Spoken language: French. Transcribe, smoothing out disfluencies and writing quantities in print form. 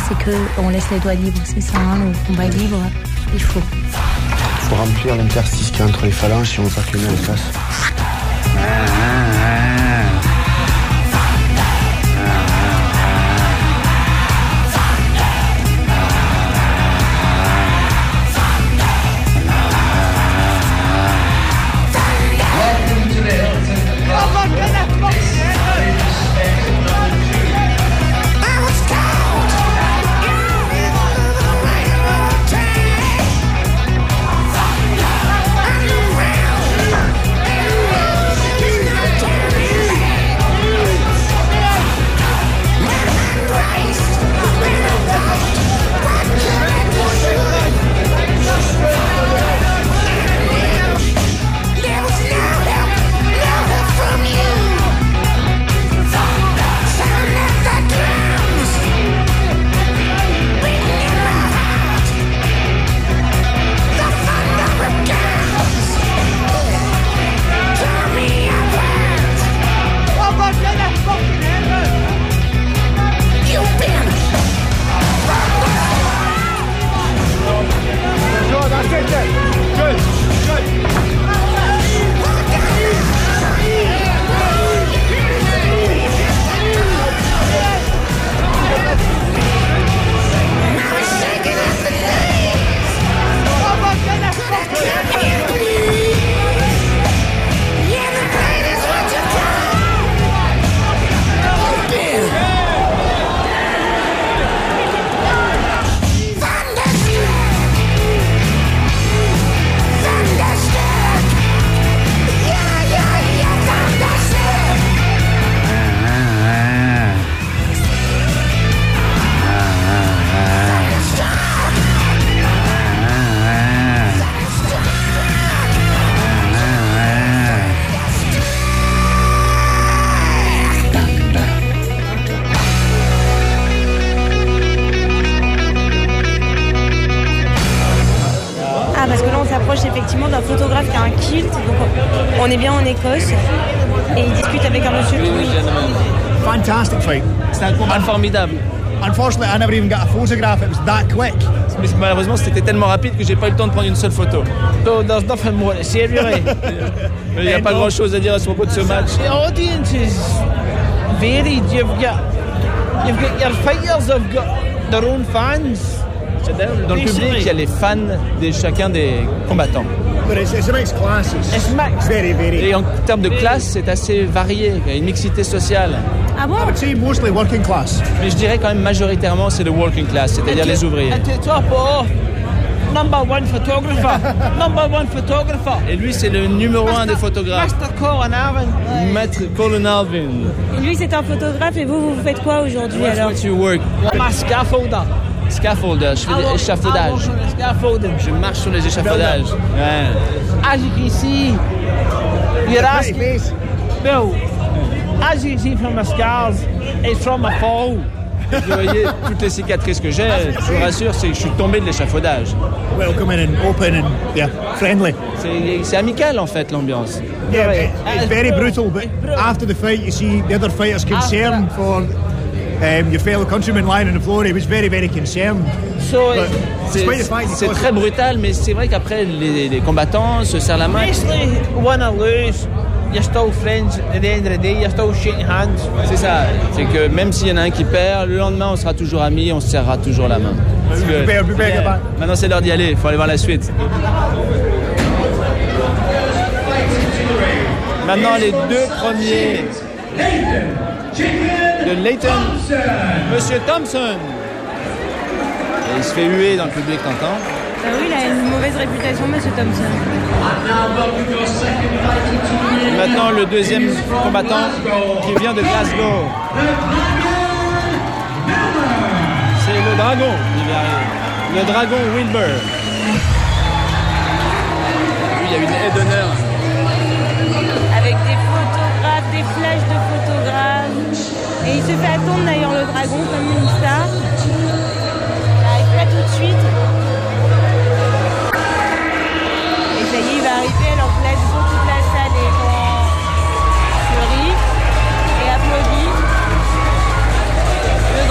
c'est qu'on laisse les doigts libres, c'est ça, hein, le combat est libre, il faut. Il faut remplir l'interstice qu'il y a entre les phalanges si on veut pas que le nez le fasse. Effectivement d'un photographe qui a un kilt, donc on est bien en Écosse et il discute avec un monsieur. Fantastic fight. C'est un combat formidable. Unfortunately, I never even got a photograph. It was that quick. Mais malheureusement, c'était tellement rapide que j'ai pas eu le temps de prendre une seule photo. So there's nothing more to say, really. Il n'y a pas grand-chose à dire à ce propos de ce match. The audience is varied. You've got your fighters have got their own fans. Dans le public, il y a les fans de chacun des combattants. But it's a mixed class. It's mixed. Very varied. Et en termes de classe, c'est assez varié. Il y a une mixité sociale. Ah bon? I would say mostly working class. Mais je dirais quand même majoritairement c'est le working class, c'est-à-dire les ouvriers. And to top it off, number one photographer. Number one photographer. Et lui, c'est le numéro 1 des photographes. Mr. Colin Alvin. Maître Colin Alvin. Et lui, c'est un photographe et vous faites quoi aujourd'hui alors? What you work? I'm a scaffolder. Scaffolder, je fais des échafaudages. Je marche sur les échafaudages. Ouais. As you can see, you're asking. Bill, as you can see from my scars, it's from a fall. Vous voyez toutes les cicatrices que j'ai, je vous rassure, c'est que je suis tombé de l'échafaudage. Welcoming and open and yeah, friendly. C'est amical en fait l'ambiance. Yeah, it's very brutal, but after the fight, you see the other fighters concerned for your fellow countryman lying on the floor. He was very, very concerned. So c'est très brutal, mais c'est vrai qu'après les combattants se serrent la main. Basically, win or lose, you're still friends at the end of the day. You're still shaking hands. C'est ça. C'est que même s'il y en a un qui perd, le lendemain on sera toujours amis, on se serrera toujours la main. Maintenant c'est l'heure d'y aller. Il faut aller voir la suite. Maintenant les deux premiers de Leighton, Monsieur Thompson. Et il se fait huer dans le public, t'entends? Oui, il a une mauvaise réputation, Monsieur Thompson. Maintenant, le deuxième combattant qui vient de Glasgow. C'est le dragon, le dragon Wilbur. Lui, il y a une aide d'honneur. Avec des photographes, des flashs de photographes. Et il se fait attendre d'ailleurs le dragon comme une star. Il n'arrive pas tout de suite. Et ça y est, il va arriver alors